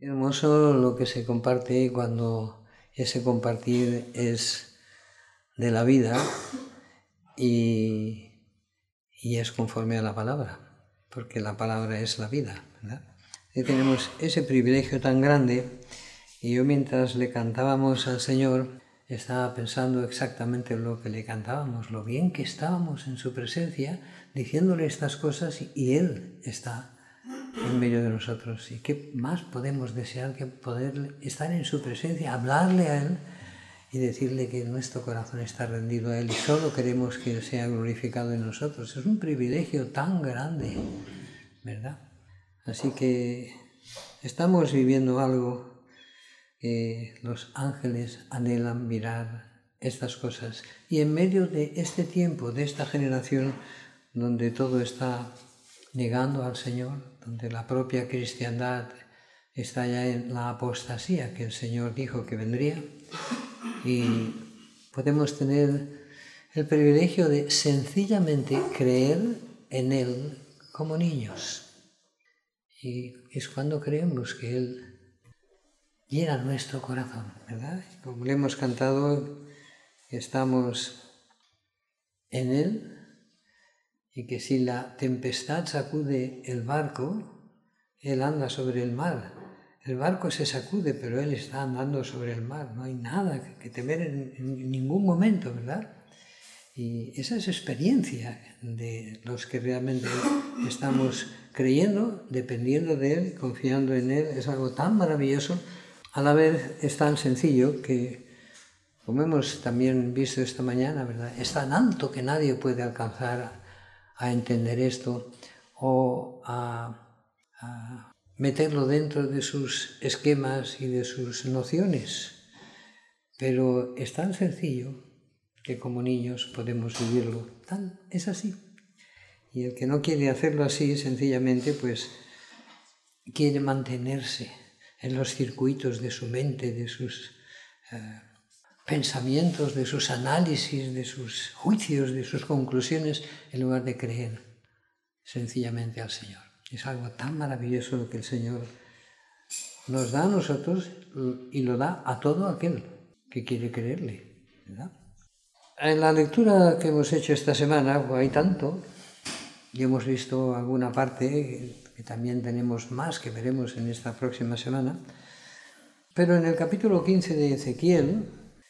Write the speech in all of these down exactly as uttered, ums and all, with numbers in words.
Hermoso lo que se comparte cuando ese compartir es de la vida y, y es conforme a la palabra, porque la palabra es la vida, ¿verdad? Y tenemos ese privilegio tan grande, y yo mientras le cantábamos al Señor estaba pensando exactamente lo que le cantábamos, lo bien que estábamos en su presencia diciéndole estas cosas y Él está en medio de nosotros. ¿Y qué más podemos desear que poder estar en su presencia, hablarle a Él y decirle que nuestro corazón está rendido a Él y solo queremos que Él sea glorificado en nosotros? Es un privilegio tan grande, ¿verdad? Así que estamos viviendo algo que los ángeles anhelan mirar estas cosas. Y en medio de este tiempo, de esta generación donde todo está negando al Señor, donde la propia cristiandad está ya en la apostasía que el Señor dijo que vendría, y podemos tener el privilegio de sencillamente creer en Él como niños. Y es cuando creemos que Él llena nuestro corazón, ¿verdad? Como le hemos cantado, estamos en Él, y que si la tempestad sacude el barco, Él anda sobre el mar. El barco se sacude, pero Él está andando sobre el mar. No hay nada que temer en, en ningún momento, ¿verdad? Y esa es experiencia de los que realmente estamos creyendo, dependiendo de Él, confiando en Él. Es algo tan maravilloso, a la vez es tan sencillo que, como hemos también visto esta mañana, ¿verdad? Es tan alto que nadie puede alcanzar a a entender esto o a, a meterlo dentro de sus esquemas y de sus nociones. Pero es tan sencillo que como niños podemos vivirlo. Tan, es así. Y el que no quiere hacerlo así, sencillamente, pues quiere mantenerse en los circuitos de su mente, de sus eh, pensamientos, de sus análisis, de sus juicios, de sus conclusiones, en lugar de creer sencillamente al Señor. Es algo tan maravilloso lo que el Señor nos da a nosotros y lo da a todo aquel que quiere creerle, ¿verdad? En la lectura que hemos hecho esta semana, pues hay tanto, y hemos visto alguna parte que también tenemos más que veremos en esta próxima semana, pero en el capítulo quince de Ezequiel,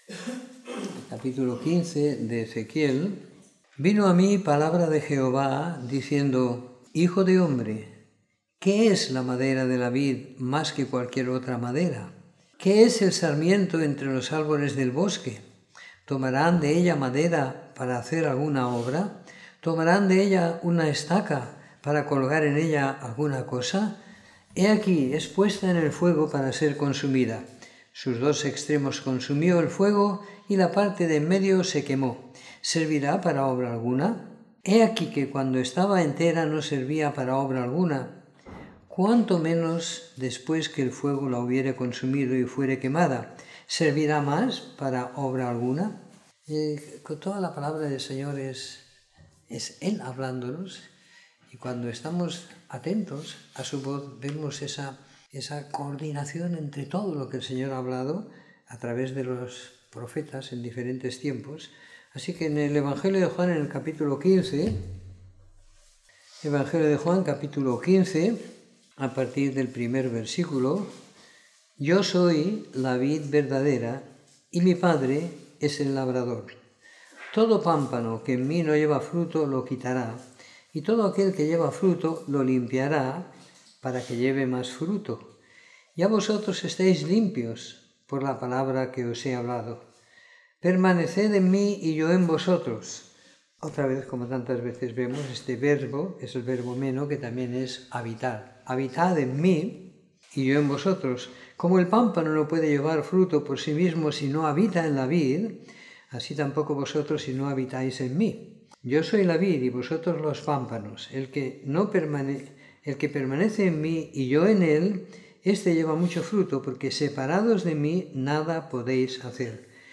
capítulo quince de Ezequiel, vino a mí palabra de Jehová diciendo: Hijo de hombre, ¿qué es la madera de la vid más que cualquier otra madera? ¿Qué es el sarmiento entre los árboles del bosque? ¿Tomarán de ella madera para hacer alguna obra? ¿Tomarán de ella una estaca para colgar en ella alguna cosa? He aquí, es puesta en el fuego para ser consumida. Sus dos extremos consumió el fuego y la parte de en medio se quemó. ¿Servirá para obra alguna? He aquí que cuando estaba entera no servía para obra alguna. ¿Cuánto menos después que el fuego la hubiere consumido y fuere quemada? ¿Servirá más para obra alguna? Eh, con toda la palabra del Señor es, es Él hablándonos, y cuando estamos atentos a su voz vemos esa esa coordinación entre todo lo que el Señor ha hablado a través de los profetas en diferentes tiempos. Así que en el Evangelio de Juan, en el capítulo quince, Evangelio de Juan, capítulo quince, a partir del primer versículo: Yo soy la vid verdadera y mi Padre es el labrador. Todo pámpano que en mí no lleva fruto lo quitará, y todo aquel que lleva fruto lo limpiará, para que lleve más fruto. Ya vosotros estáis limpios por la palabra que os he hablado. Permaneced en mí y yo en vosotros. Otra vez, como tantas veces vemos, este verbo es el verbo meno, que también es habitar. Habitad en mí y yo en vosotros. Como el pámpano no puede llevar fruto por sí mismo si no habita en la vid, así tampoco vosotros si no habitáis en mí. Yo soy la vid y vosotros los pámpanos. El que no permanece El que permanece en mí y yo en él, éste lleva mucho fruto, porque separados de mí nada podéis hacer.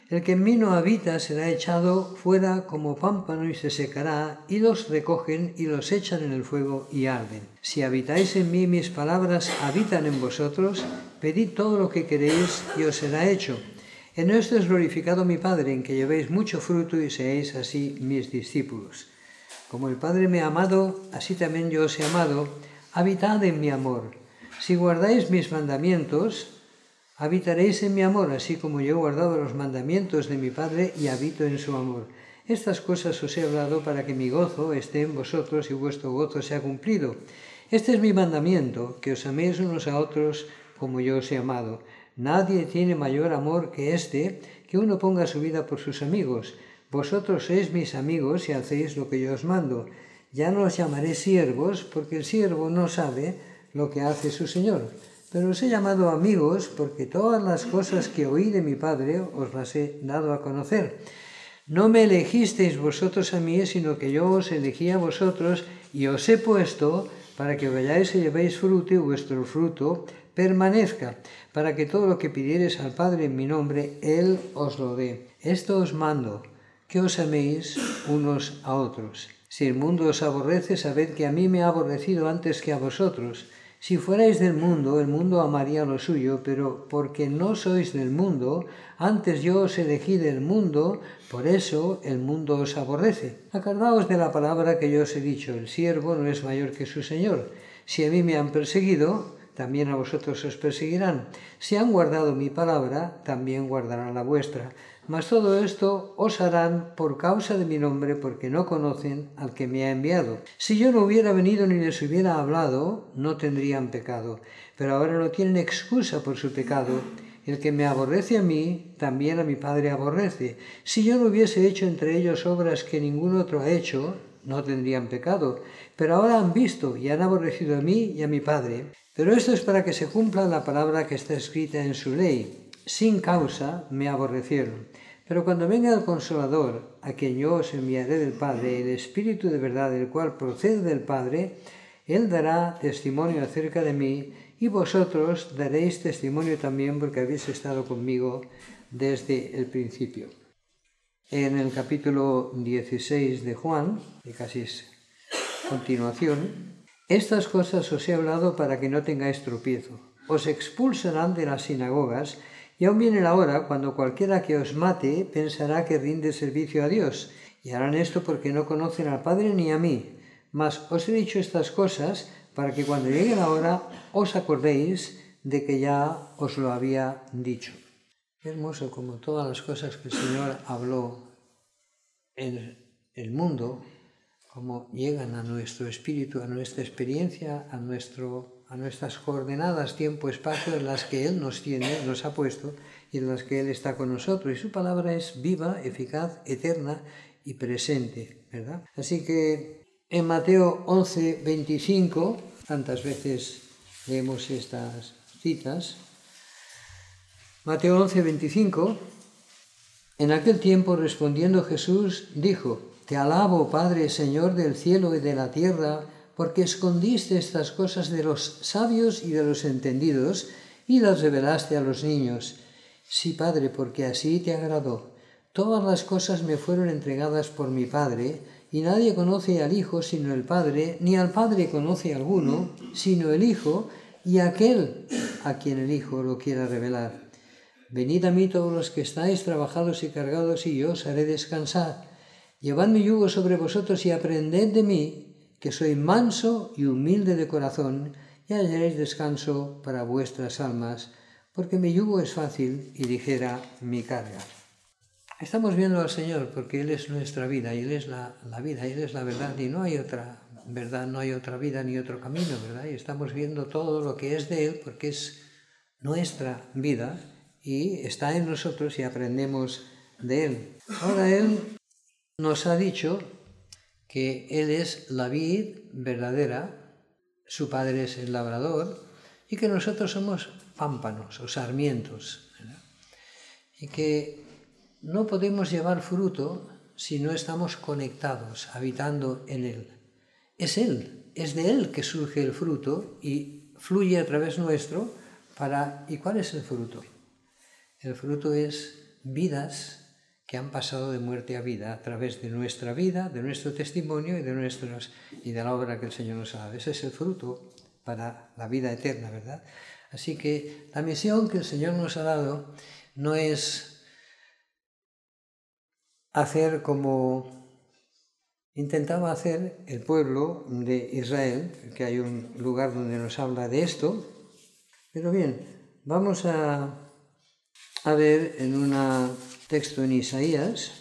El que en mí no habita será echado fuera como pámpano y se secará, y los recogen y los echan en el fuego y arden. Si habitáis en mí, mis palabras habitan en vosotros, pedid todo lo que queréis y os será hecho. En esto es glorificado mi Padre, en que llevéis mucho fruto y seáis así mis discípulos. Como el Padre me ha amado, así también yo os he amado, habitad en mi amor. Si guardáis mis mandamientos, habitaréis en mi amor, así como yo he guardado los mandamientos de mi Padre y habito en su amor. Estas cosas os he hablado para que mi gozo esté en vosotros y vuestro gozo sea cumplido. Este es mi mandamiento, que os améis unos a otros como yo os he amado. Nadie tiene mayor amor que este, que uno ponga su vida por sus amigos. Vosotros sois mis amigos si hacéis lo que yo os mando. Ya no os llamaré siervos, porque el siervo no sabe lo que hace su Señor. Pero os he llamado amigos porque todas las cosas que oí de mi Padre os las he dado a conocer. No me elegisteis vosotros a mí, sino que yo os elegí a vosotros y os he puesto para que vayáis y llevéis fruto y vuestro fruto permanezca, para que todo lo que pidiereis al Padre en mi nombre, Él os lo dé. Esto os mando, que os améis unos a otros. Si el mundo os aborrece, sabed que a mí me ha aborrecido antes que a vosotros. Si fuerais del mundo, el mundo amaría lo suyo, pero porque no sois del mundo, antes yo os elegí del mundo, por eso el mundo os aborrece. Acordaos de la palabra que yo os he dicho, el siervo no es mayor que su Señor. Si a mí me han perseguido, también a vosotros os perseguirán. Si han guardado mi palabra, también guardarán la vuestra. Mas todo esto os harán por causa de mi nombre, porque no conocen al que me ha enviado. Si yo no hubiera venido ni les hubiera hablado, no tendrían pecado. Pero ahora no tienen excusa por su pecado. El que me aborrece a mí, también a mi Padre aborrece. Si yo no hubiese hecho entre ellos obras que ningún otro ha hecho, no tendrían pecado. Pero ahora han visto y han aborrecido a mí y a mi Padre. Pero esto es para que se cumpla la palabra que está escrita en su ley. Sin causa me aborrecieron. Pero cuando venga el Consolador, a quien yo os enviaré del Padre, el Espíritu de verdad, el cual procede del Padre, Él dará testimonio acerca de mí, y vosotros daréis testimonio también porque habéis estado conmigo desde el principio. En el capítulo dieciséis de Juan, que casi es continuación, estas cosas os he hablado para que no tengáis tropiezo. Os expulsarán de las sinagogas, y aún viene la hora cuando cualquiera que os mate pensará que rinde servicio a Dios, y harán esto porque no conocen al Padre ni a mí. Mas os he dicho estas cosas para que cuando llegue la hora os acordéis de que ya os lo había dicho. Es hermoso como todas las cosas que el Señor habló en el mundo, como llegan a nuestro espíritu, a nuestra experiencia, a, nuestro, a nuestras coordenadas tiempo-espacio en las que Él nos tiene, nos ha puesto y en las que Él está con nosotros. Y su palabra es viva, eficaz, eterna y presente, ¿verdad? Así que en Mateo once, veinticinco, tantas veces leemos estas citas, Mateo once, veinticinco, en aquel tiempo respondiendo Jesús dijo: Te alabo, Padre, Señor del cielo y de la tierra, porque escondiste estas cosas de los sabios y de los entendidos y las revelaste a los niños. Sí, Padre, porque así te agradó. Todas las cosas me fueron entregadas por mi Padre, y nadie conoce al Hijo sino el Padre, ni al Padre conoce alguno sino el Hijo, y aquel a quien el Hijo lo quiera revelar. Venid a mí todos los que estáis trabajados y cargados, y yo os haré descansar. Llevad mi yugo sobre vosotros y aprended de mí, que soy manso y humilde de corazón, y hallaréis descanso para vuestras almas, porque mi yugo es fácil y ligera mi carga. Estamos viendo al Señor porque Él es nuestra vida, y Él es la, la vida, Él es la verdad, y no hay otra verdad, no hay otra vida ni otro camino, ¿verdad? Y estamos viendo todo lo que es de Él porque es nuestra vida y está en nosotros y aprendemos de Él. Ahora Él nos ha dicho que Él es la vid verdadera, su Padre es el labrador, y que nosotros somos pámpanos o sarmientos, ¿verdad? Y que no podemos llevar fruto si no estamos conectados, habitando en Él. Es Él, es de Él que surge el fruto y fluye a través nuestro para... ¿Y cuál es el fruto? El fruto es vidas que han pasado de muerte a vida a través de nuestra vida, de nuestro testimonio y de, nuestros, y de la obra que el Señor nos ha dado. Ese es el fruto para la vida eterna, ¿verdad? Así que la misión que el Señor nos ha dado no es hacer como intentaba hacer el pueblo de Israel, que hay un lugar donde nos habla de esto. Pero bien, vamos a, a ver en un texto en Isaías,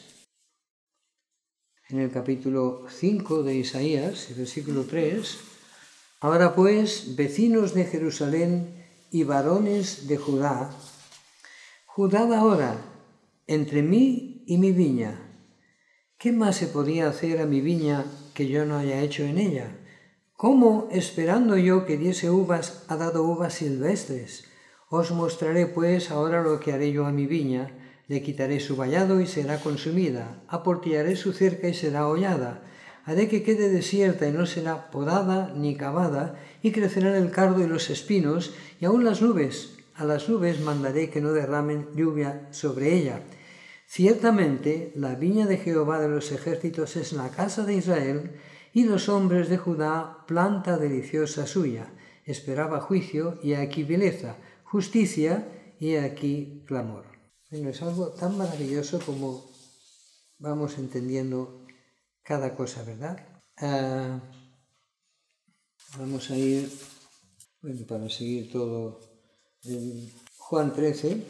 en el capítulo cinco de Isaías, versículo tres. Ahora pues, vecinos de Jerusalén y varones de Judá, juzgad ahora entre mí y mi viña. ¿Qué más se podía hacer a mi viña que yo no haya hecho en ella? ¿Cómo, esperando yo que diese uvas, ha dado uvas silvestres? Os mostraré pues ahora lo que haré yo a mi viña. Le quitaré su vallado y será consumida. Aportillaré su cerca y será hollada. Haré que quede desierta y no será podada ni cavada, y crecerán el cardo y los espinos, y aun las nubes. A las nubes mandaré que no derramen lluvia sobre ella. Ciertamente, la viña de Jehová de los ejércitos es la casa de Israel, y los hombres de Judá planta deliciosa suya. Esperaba juicio, y aquí vileza, justicia, y aquí clamor. Bueno, es algo tan maravilloso como vamos entendiendo cada cosa, ¿verdad? Uh, vamos a ir, bueno, para seguir todo, en Juan trece.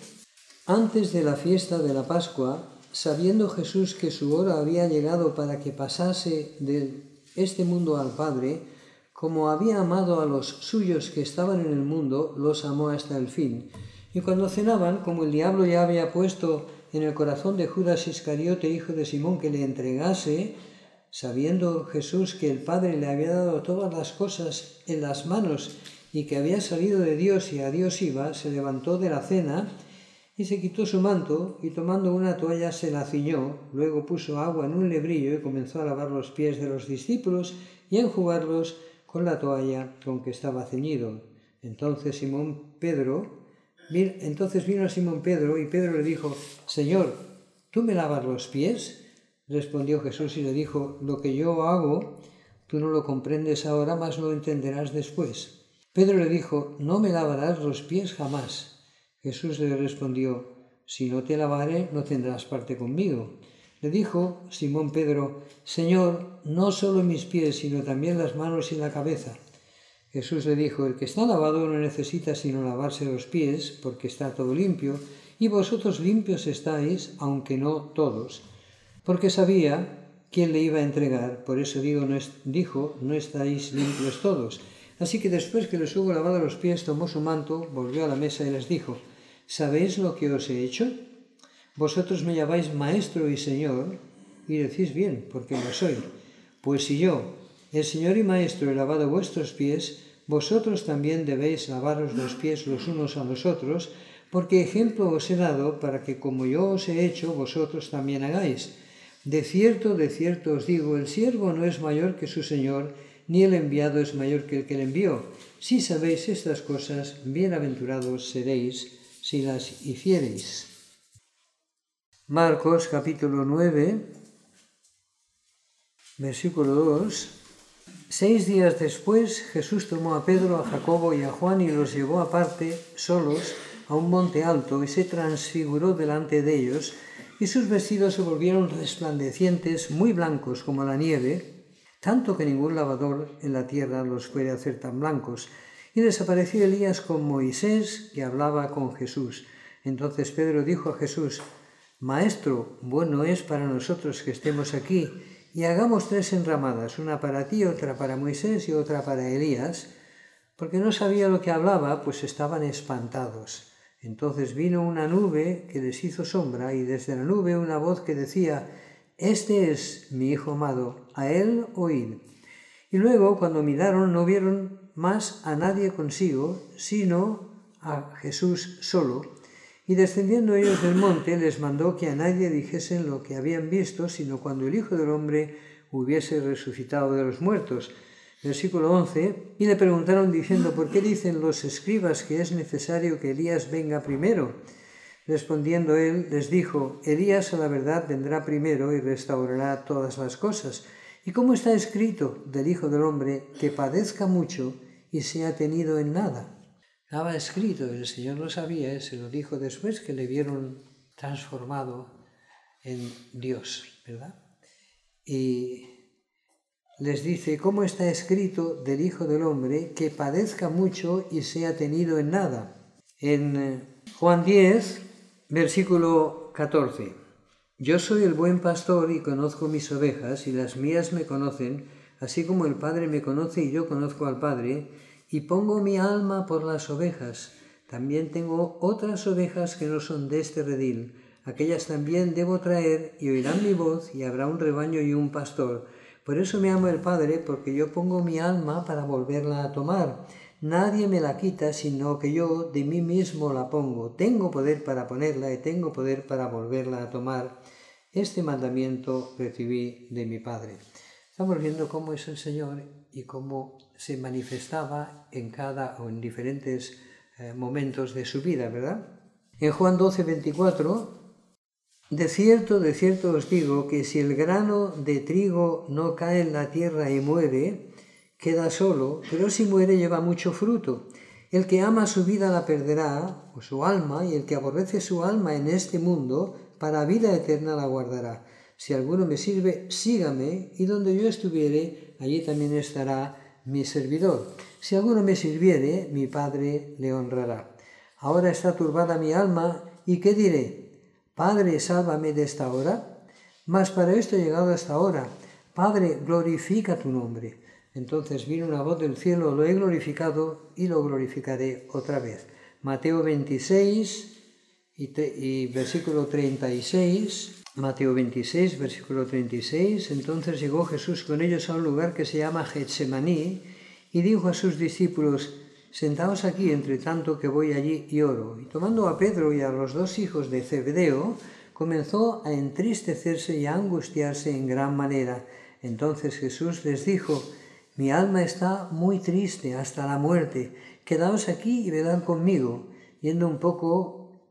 Antes de la fiesta de la Pascua, sabiendo Jesús que su hora había llegado para que pasase de este mundo al Padre, como había amado a los suyos que estaban en el mundo, los amó hasta el fin. Y cuando cenaban, como el diablo ya había puesto en el corazón de Judas Iscariote, hijo de Simón, que le entregase, sabiendo Jesús que el Padre le había dado todas las cosas en las manos y que había salido de Dios y a Dios iba, se levantó de la cena y se quitó su manto, y tomando una toalla se la ciñó, luego puso agua en un lebrillo y comenzó a lavar los pies de los discípulos y a enjugarlos con la toalla con que estaba ceñido. Entonces Simón Pedro, entonces vino a Simón Pedro, y Pedro le dijo: Señor, ¿tú me lavas los pies? Respondió Jesús y le dijo: Lo que yo hago, tú no lo comprendes ahora, mas lo entenderás después. Pedro le dijo: No me lavarás los pies jamás. Jesús le respondió: Si no te lavare, no tendrás parte conmigo. Le dijo Simón Pedro: Señor, no solo mis pies, sino también las manos y la cabeza. Jesús le dijo: El que está lavado no necesita sino lavarse los pies, porque está todo limpio, y vosotros limpios estáis, aunque no todos. Porque sabía quién le iba a entregar, por eso digo, no es, dijo, no estáis limpios todos. Así que después que les hubo lavado los pies, tomó su manto, volvió a la mesa y les dijo: ¿Sabéis lo que os he hecho? Vosotros me llamáis Maestro y Señor, y decís bien, porque lo soy. Pues si yo, el Señor y Maestro, he lavado vuestros pies, vosotros también debéis lavaros los pies los unos a los otros, porque ejemplo os he dado para que como yo os he hecho, vosotros también hagáis. De cierto, de cierto os digo, el siervo no es mayor que su Señor, ni el enviado es mayor que el que le envió. Si sabéis estas cosas, bienaventurados seréis si las hiciereis. Marcos capítulo nueve, versículo dos. Seis días después, Jesús tomó a Pedro, a Jacobo y a Juan y los llevó aparte, solos, a un monte alto, y se transfiguró delante de ellos, y sus vestidos se volvieron resplandecientes, muy blancos como la nieve, tanto que ningún lavador en la tierra los puede hacer tan blancos. Y desapareció Elías con Moisés, que hablaba con Jesús. Entonces Pedro dijo a Jesús: Maestro, bueno es para nosotros que estemos aquí, y hagamos tres enramadas, una para ti, otra para Moisés y otra para Elías, porque no sabía lo que hablaba, pues estaban espantados. Entonces vino una nube que les hizo sombra, y desde la nube una voz que decía: Este es mi Hijo amado, a él oíd. Y luego, cuando miraron, no vieron más a nadie consigo, sino a Jesús solo. Y descendiendo ellos del monte, les mandó que a nadie dijesen lo que habían visto, sino cuando el Hijo del Hombre hubiese resucitado de los muertos. Versículo once. Y le preguntaron diciendo: ¿Por qué dicen los escribas que es necesario que Elías venga primero? Respondiendo él, les dijo, Elías a la verdad vendrá primero y restaurará todas las cosas. Y como está escrito del Hijo del Hombre, que padezca mucho y sea tenido en nada. Estaba escrito, el Señor lo sabía, se lo dijo después que le vieron transformado en Dios, ¿verdad? Y les dice, ¿cómo está escrito del Hijo del Hombre, que padezca mucho y sea tenido en nada? En Juan diez, versículo catorce. Yo soy el buen pastor y conozco mis ovejas, y las mías me conocen, así como el Padre me conoce y yo conozco al Padre, y pongo mi alma por las ovejas. También tengo otras ovejas que no son de este redil. Aquellas también debo traer, y oirán mi voz, y habrá un rebaño y un pastor. Por eso me amo el Padre, porque yo pongo mi alma para volverla a tomar. Nadie me la quita, sino que yo de mí mismo la pongo. Tengo poder para ponerla y tengo poder para volverla a tomar. Este mandamiento recibí de mi Padre. Estamos viendo cómo es el Señor y cómo se manifestaba en cada o en diferentes eh, momentos de su vida, ¿verdad? En Juan doce, veinticuatro, de cierto, de cierto os digo que si el grano de trigo no cae en la tierra y muere, queda solo, pero si muere lleva mucho fruto. El que ama su vida la perderá, o su alma, y el que aborrece su alma en este mundo, para vida eterna la guardará. Si alguno me sirve, sígame, y donde yo estuviere, allí también estará mi servidor. Si alguno me sirviere, mi Padre le honrará. Ahora está turbada mi alma, ¿y qué diré? Padre, sálvame de esta hora. Mas para esto he llegado hasta ahora. Padre, glorifica tu nombre. Entonces vino una voz del cielo, lo he glorificado y lo glorificaré otra vez. Mateo veintiséis y, te, y versículo treinta y seis. Mateo veintiséis, versículo treinta y seis. Entonces llegó Jesús con ellos a un lugar que se llama Getsemaní y dijo a sus discípulos, sentaos aquí entre tanto que voy allí y oro. Y tomando a Pedro y a los dos hijos de Zebedeo, comenzó a entristecerse y a angustiarse en gran manera. Entonces Jesús les dijo, mi alma está muy triste hasta la muerte, quedaos aquí y velad conmigo. Yendo un poco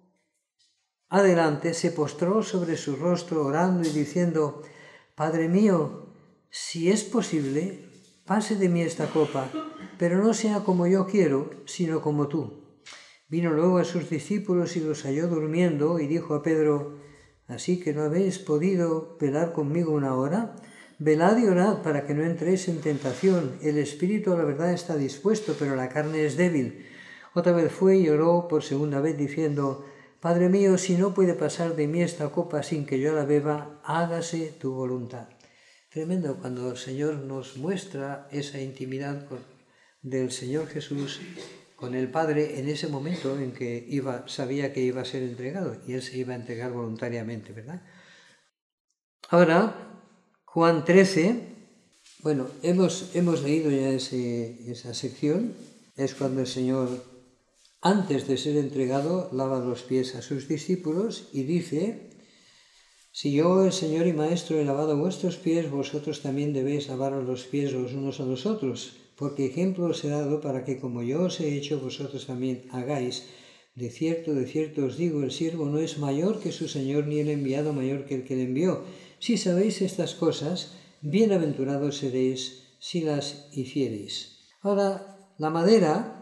adelante, se postró sobre su rostro orando y diciendo, Padre mío, si es posible, pase de mí esta copa, pero no sea como yo quiero, sino como tú. Vino luego a sus discípulos y los halló durmiendo y dijo a Pedro, ¿así que no habéis podido velar conmigo una hora? Velad y orad para que no entréis en tentación. El espíritu a la verdad está dispuesto, pero la carne es débil. Otra vez fue y oró por segunda vez diciendo, Padre mío, si no puede pasar de mí esta copa sin que yo la beba, hágase tu voluntad. Tremendo cuando el Señor nos muestra esa intimidad con, del Señor Jesús con el Padre en ese momento en que iba, sabía que iba a ser entregado y Él se iba a entregar voluntariamente, ¿verdad? Ahora, Juan trece, bueno, hemos, hemos leído ya ese, esa sección, es cuando el Señor, antes de ser entregado, lava los pies a sus discípulos y dice, si yo, el Señor y Maestro, he lavado vuestros pies, vosotros también debéis lavaros los pies los unos a los otros, porque ejemplo os he dado para que como yo os he hecho, vosotros también hagáis. De cierto, de cierto os digo, el siervo no es mayor que su Señor, ni el enviado mayor que el que le envió. Si sabéis estas cosas, bienaventurados seréis si las hiciereis. Ahora, la madera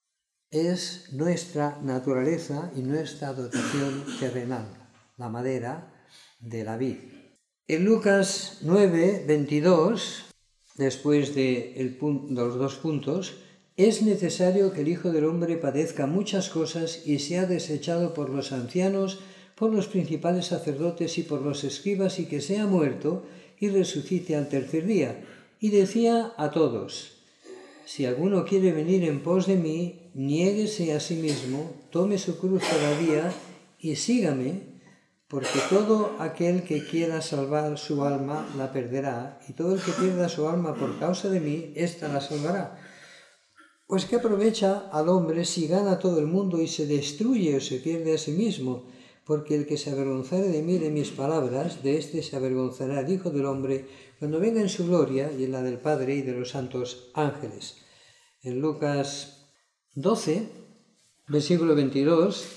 es nuestra naturaleza y nuestra dotación terrenal, la madera de la vid. En Lucas nueve, veintidós, después de, el punto, de los dos puntos, es necesario que el Hijo del Hombre padezca muchas cosas y sea desechado por los ancianos, por los principales sacerdotes y por los escribas, y que sea muerto y resucite al tercer día. Y decía a todos, si alguno quiere venir en pos de mí, niéguese a sí mismo, tome su cruz cada día y sígame, porque todo aquel que quiera salvar su alma la perderá, y todo el que pierda su alma por causa de mí, ésta la salvará. Pues ¿qué aprovecha al hombre si gana todo el mundo y se destruye o se pierde a sí mismo? Porque el que se avergonzare de mí y de mis palabras, de éste se avergonzará el Hijo del Hombre cuando venga en su gloria y en la del Padre y de los santos ángeles. En Lucas doce, versículo veintidós,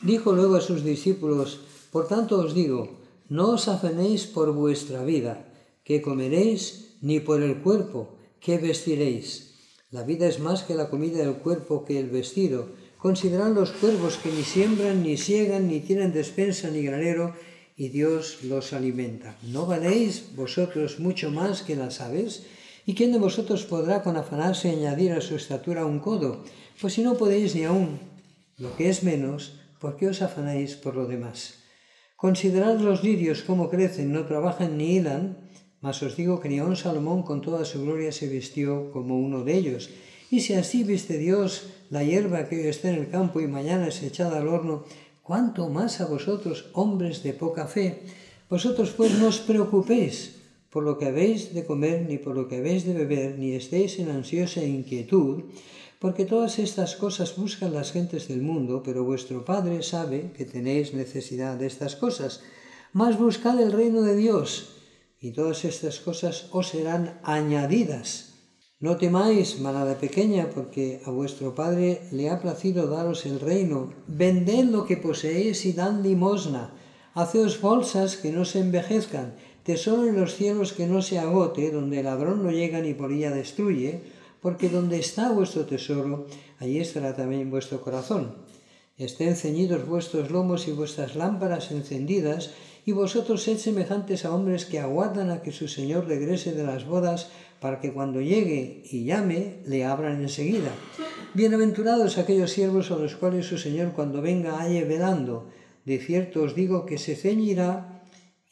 Dijo luego a sus discípulos: por tanto os digo, no os afanéis por vuestra vida, qué comeréis, ni por el cuerpo, qué vestiréis. La vida es más que la comida del cuerpo, que el vestido. Considerad los cuervos, que ni siembran, ni siegan, ni tienen despensa, ni granero, y Dios los alimenta. ¿No valéis vosotros mucho más que las aves? ¿Y quién de vosotros podrá con afanarse añadir a su estatura un codo? Pues si no podéis ni aún lo que es menos, ¿por qué os afanáis por lo demás? Considerad los lirios cómo crecen, no trabajan ni hilan, mas os digo que ni aun Salomón con toda su gloria se vistió como uno de ellos. Y si así viste Dios la hierba que hoy está en el campo y mañana es echada al horno, ¿cuánto más a vosotros, hombres de poca fe? Vosotros pues no os preocupéis por lo que habéis de comer, ni por lo que habéis de beber, ni estéis en ansiosa inquietud, porque todas estas cosas buscan las gentes del mundo, pero vuestro Padre sabe que tenéis necesidad de estas cosas. Mas buscad el reino de Dios, y todas estas cosas os serán añadidas. No temáis, manada pequeña, porque a vuestro Padre le ha placido daros el reino. Vended lo que poseéis y dad limosna. Haceos bolsas que no se envejezcan, tesoro en los cielos que no se agote, donde el ladrón no llega ni polilla destruye, porque donde está vuestro tesoro, allí estará también vuestro corazón. Estén ceñidos vuestros lomos y vuestras lámparas encendidas, y vosotros sed semejantes a hombres que aguardan a que su Señor regrese de las bodas, para que cuando llegue y llame, le abran enseguida. Bienaventurados aquellos siervos a los cuales su Señor cuando venga halle velando. De cierto os digo que se ceñirá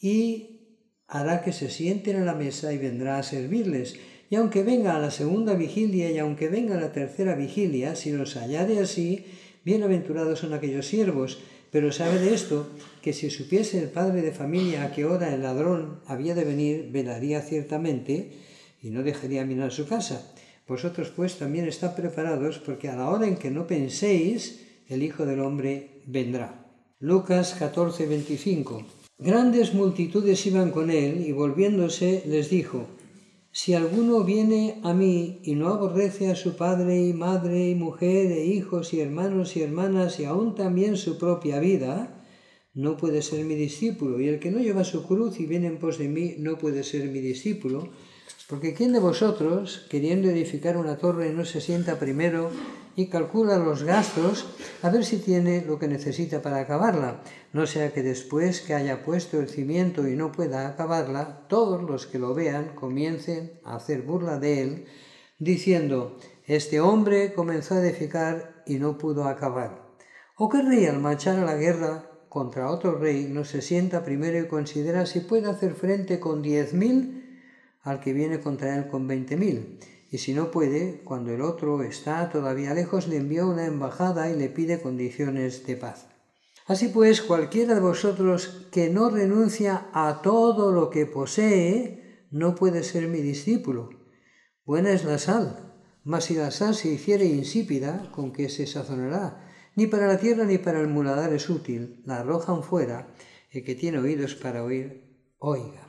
y hará que se sienten a la mesa y vendrá a servirles. Y aunque venga a la segunda vigilia y aunque venga a la tercera vigilia, si los hallare así, bienaventurados son aquellos siervos. Pero sabe de esto, que si supiese el padre de familia a qué hora el ladrón había de venir, velaría ciertamente y no dejaría minar su casa. Vosotros pues también estad preparados, porque a la hora en que no penséis, el Hijo del Hombre vendrá. Lucas catorce, veinticinco. Grandes multitudes iban con él, y volviéndose les dijo: si alguno viene a mí y no aborrece a su padre y madre y mujer e hijos y hermanos y hermanas y aún también su propia vida, no puede ser mi discípulo. Y el que no lleva su cruz y viene en pos de mí no puede ser mi discípulo. Porque ¿quién de vosotros, queriendo edificar una torre, no se sienta primero y calcula los gastos a ver si tiene lo que necesita para acabarla? No sea que después que haya puesto el cimiento y no pueda acabarla, todos los que lo vean comiencen a hacer burla de él, diciendo: este hombre comenzó a edificar y no pudo acabar. ¿O qué rey al marchar a la guerra contra otro rey no se sienta primero y considera si puede hacer frente con diez mil al que viene contra él con veinte mil? Y si no puede, cuando el otro está todavía lejos, le envía una embajada y le pide condiciones de paz. Así pues, cualquiera de vosotros que no renuncia a todo lo que posee, no puede ser mi discípulo. Buena es la sal, mas si la sal se hiciere insípida, ¿con qué se sazonará? Ni para la tierra ni para el muladar es útil, la arrojan fuera. El que tiene oídos para oír, oiga.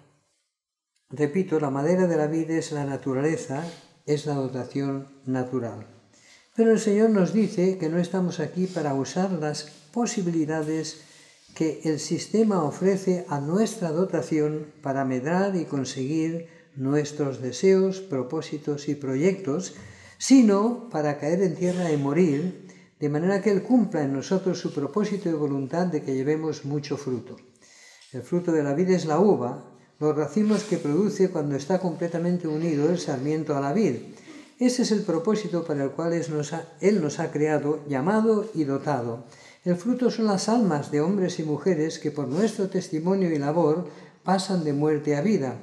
Repito, la madera de la vid es la naturaleza, es la dotación natural. Pero el Señor nos dice que no estamos aquí para usar las posibilidades que el sistema ofrece a nuestra dotación para medrar y conseguir nuestros deseos, propósitos y proyectos, sino para caer en tierra y morir, de manera que Él cumpla en nosotros su propósito y voluntad de que llevemos mucho fruto. El fruto de la vid es la uva, los racimos que produce cuando está completamente unido el sarmiento a la vid. Ese es el propósito para el cual Él nos ha, Él nos ha creado, llamado y dotado. El fruto son las almas de hombres y mujeres que por nuestro testimonio y labor pasan de muerte a vida.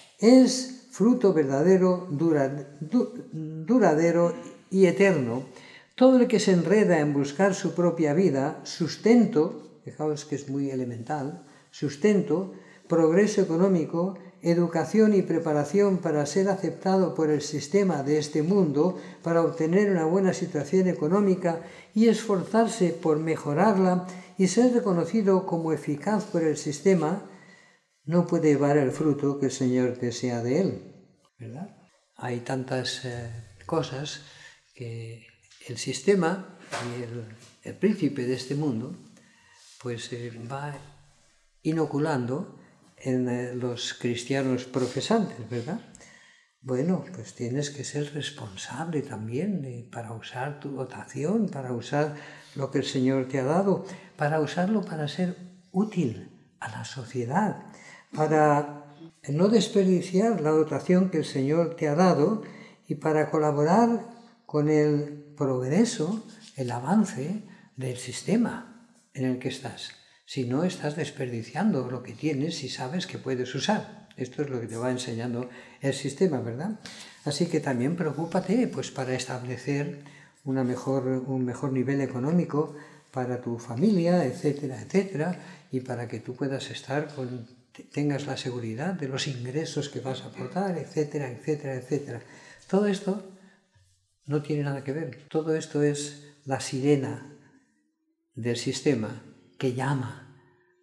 Es fruto verdadero, dura, du, duradero y eterno. Todo el que se enreda en buscar su propia vida, sustento, fijaos que es muy elemental, sustento, progreso económico, educación y preparación para ser aceptado por el sistema de este mundo, para obtener una buena situación económica y esforzarse por mejorarla y ser reconocido como eficaz por el sistema, no puede llevar el fruto que el Señor desea de él, ¿verdad? Hay tantas eh, cosas que el sistema y el, el príncipe de este mundo pues eh, va inoculando en eh, los cristianos profesantes, ¿verdad? Bueno, pues tienes que ser responsable también de, para usar tu dotación, para usar lo que el Señor te ha dado, para usarlo para ser útil a la sociedad, para no desperdiciar la dotación que el Señor te ha dado y para colaborar con el progreso, el avance del sistema en el que estás. Si no, estás desperdiciando lo que tienes y sabes que puedes usar. Esto es lo que te va enseñando el sistema, ¿verdad? Así que también preocúpate pues, para establecer una mejor, un mejor nivel económico para tu familia, etcétera, etcétera, y para que tú puedas estar con, tengas la seguridad de los ingresos que vas a aportar, etcétera, etcétera, etcétera. Todo esto no tiene nada que ver. Todo esto es la sirena del sistema que llama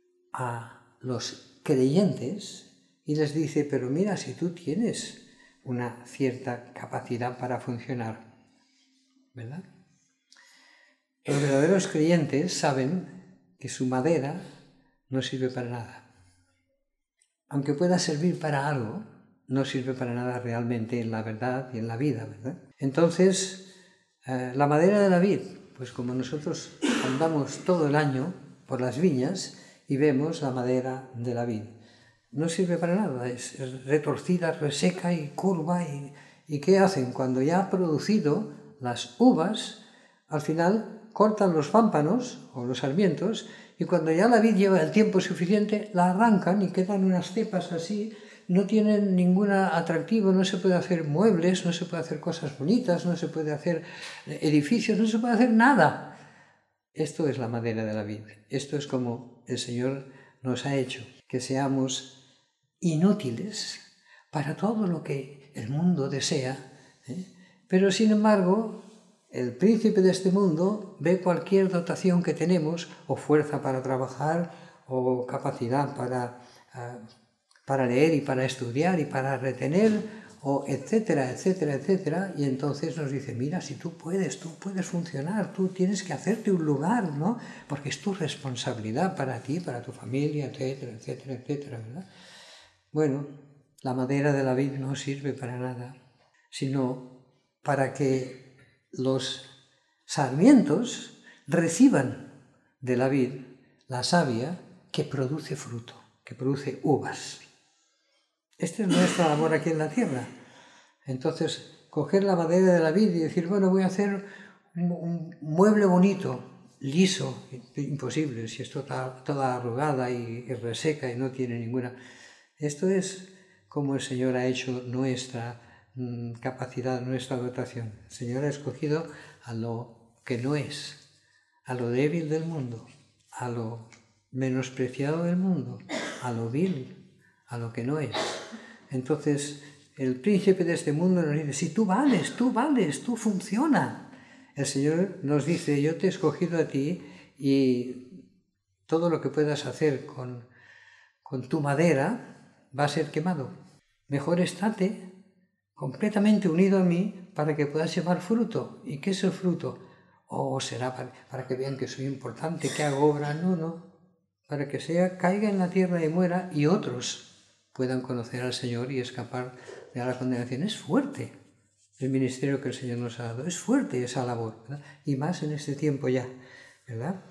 a los creyentes y les dice, pero mira, si tú tienes una cierta capacidad para funcionar, ¿verdad? Los verdaderos creyentes saben que su madera no sirve para nada. Aunque pueda servir para algo, no sirve para nada realmente en la verdad y en la vida, ¿verdad? Entonces, eh, la madera de la vid, pues como nosotros andamos todo el año por las viñas y vemos la madera de la vid, no sirve para nada, es retorcida, reseca y curva. ¿Y, y qué hacen? Cuando ya ha producido las uvas, al final cortan los pámpanos o los sarmientos y cuando ya la vid lleva el tiempo suficiente, la arrancan y quedan unas cepas así, no tienen ningún atractivo, no se puede hacer muebles, no se puede hacer cosas bonitas, no se puede hacer edificios, no se puede hacer nada. Esto es la madera de la vid. Esto es como el Señor nos ha hecho, que seamos inútiles para todo lo que el mundo desea, ¿eh? Pero sin embargo el príncipe de este mundo ve cualquier dotación que tenemos, o fuerza para trabajar, o capacidad para, uh, para leer y para estudiar y para retener, o etcétera, etcétera, etcétera, y entonces nos dice, mira, si tú puedes, tú puedes funcionar, tú tienes que hacerte un lugar, ¿no? Porque es tu responsabilidad para ti, para tu familia, etcétera, etcétera, etcétera, ¿verdad? Bueno, la madera de la vid no sirve para nada, sino para que los sarmientos reciban de la vid la savia que produce fruto, que produce uvas. Este es nuestro labor aquí en la tierra. Entonces, coger la madera de la vid y decir, bueno, voy a hacer un, un mueble bonito, liso, imposible, si es toda, toda arrugada y, y reseca y no tiene ninguna... Esto es como el Señor ha hecho nuestra mm, capacidad, nuestra dotación. El Señor ha escogido a lo que no es, a lo débil del mundo, a lo menospreciado del mundo, a lo vil, a lo que no es. Entonces, el príncipe de este mundo nos dice, si tú vales, tú vales, tú funciona. El Señor nos dice, yo te he escogido a ti y todo lo que puedas hacer con, con tu madera va a ser quemado. Mejor estate completamente unido a mí para que puedas llevar fruto. ¿Y qué es el fruto? O oh, será para, para que vean que soy importante, que hago obra. No, no. Para que sea, caiga en la tierra y muera y otros puedan conocer al Señor y escapar de la condenación. Es fuerte el ministerio que el Señor nos ha dado. Es fuerte esa labor, ¿verdad? Y más en este tiempo ya, ¿verdad?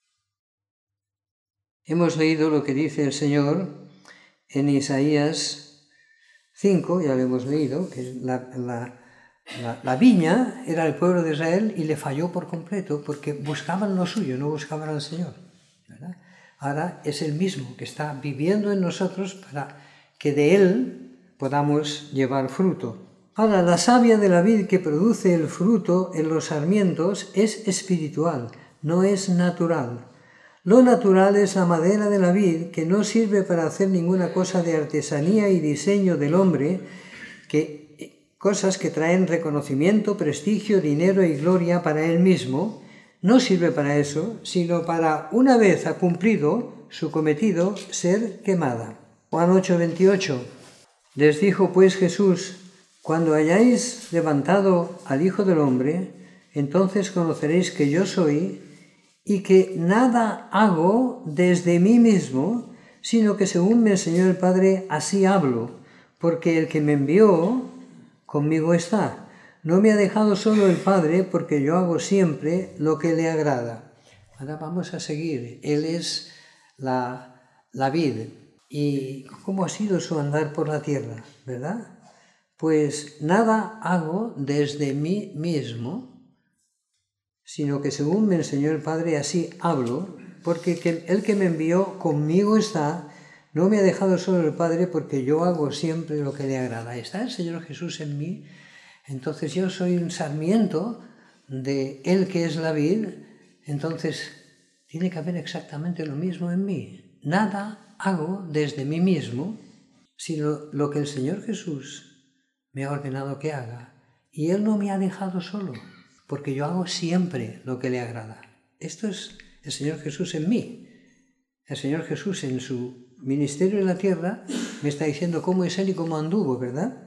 Hemos leído lo que dice el Señor en Isaías cinco, ya lo hemos leído, que la, la, la, la viña era el pueblo de Israel y le falló por completo porque buscaban lo suyo, no buscaban al Señor, ¿verdad? Ahora es el mismo que está viviendo en nosotros para que de Él podamos llevar fruto. Ahora, la savia de la vid que produce el fruto en los sarmientos es espiritual, no es natural. Lo natural es la madera de la vid, que no sirve para hacer ninguna cosa de artesanía y diseño del hombre, que, cosas que traen reconocimiento, prestigio, dinero y gloria para él mismo. No sirve para eso, sino para, una vez ha cumplido su cometido, ser quemada. Juan ocho veintiocho. Les dijo pues Jesús, cuando hayáis levantado al Hijo del Hombre, entonces conoceréis que yo soy, y que nada hago desde mí mismo, sino que según me enseñó el Padre, así hablo, porque el que me envió conmigo está. No me ha dejado solo el Padre, porque yo hago siempre lo que le agrada. Ahora vamos a seguir. Él es la, la vid. ¿Y cómo ha sido su andar por la tierra? ¿Verdad? Pues nada hago desde mí mismo, sino que según me enseñó el Padre, así hablo, porque el que me envió conmigo está. No me ha dejado solo el Padre, porque yo hago siempre lo que le agrada. ¿Está el Señor Jesús en mí? Entonces yo soy un sarmiento de Él que es la vid, entonces tiene que haber exactamente lo mismo en mí. Nada hago desde mí mismo, sino lo que el Señor Jesús me ha ordenado que haga. Y Él no me ha dejado solo, porque yo hago siempre lo que le agrada. Esto es el Señor Jesús en mí. El Señor Jesús en su ministerio en la tierra me está diciendo cómo es Él y cómo anduvo, ¿verdad?